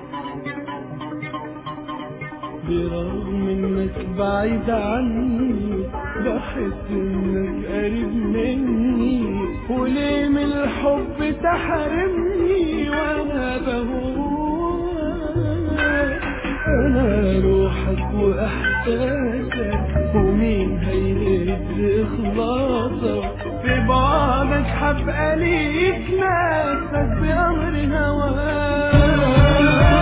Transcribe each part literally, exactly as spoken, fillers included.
برغم انك بعيد عني بحس انك قريب مني، وليه من الحب تحرمني وانا بهواك؟ انا روحك واحساسك، ومين هيهد اخلاصك؟ في بعدك حبقى ليك ناسك بأمر هواك.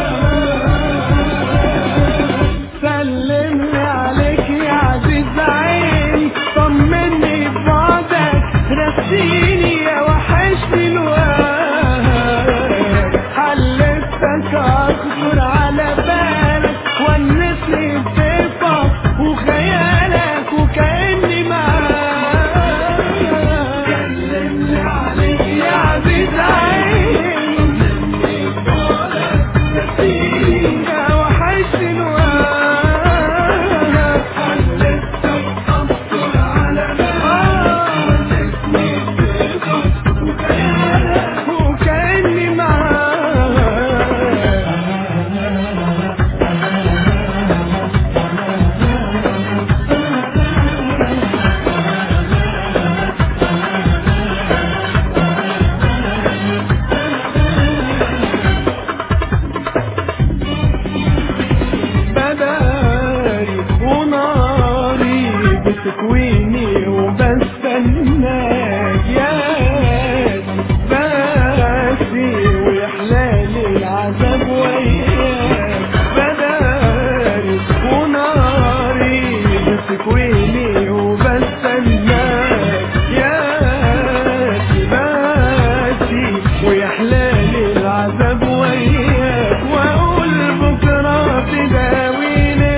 سلمني عليك يا عزيز عيني، طمني ببعدك، رسيني يا وحشني الوقت. حلفتك اخطر على بالك، ونسني بضيفك وخيالك وكأني معاك. سلمني عليك يا عزيز عيني، طمني ببعدك، رسيني يا وحشني الوقت. تكويني وبستناك يا باسي، ويحلالي العذاب وياك. بداري وناري بتكويني وبستناك يا باسي، ويحلالي العذاب وياك. واقول بكره تداويني.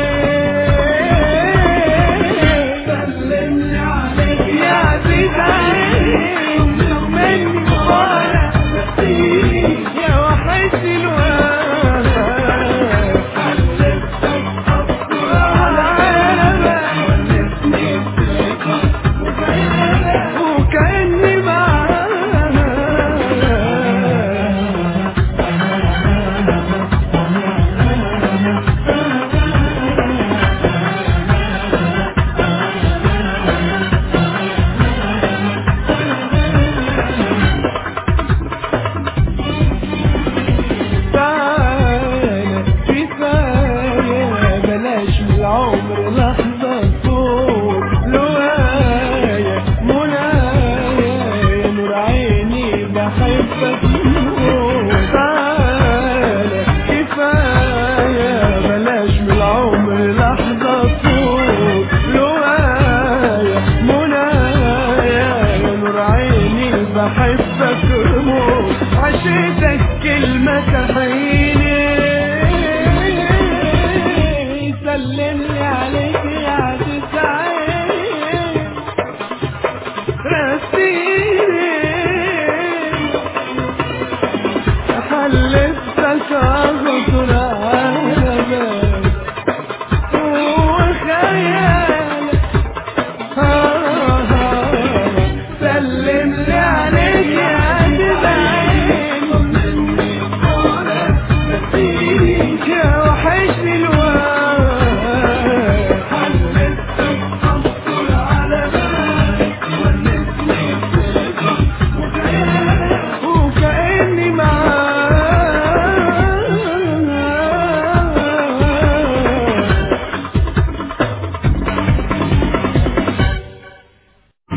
العمر لحظة تفوت لوايا منايا، يا نور عيني بحبك موت. تعالى كفاية بلاش من العمر لحظة تفوت لوايا منايا، يا نور عيني بحبك موت. عشتك كلمة تحييني. سلمني عليك يا عزيز عيني، رسيني. حلفتك اغطر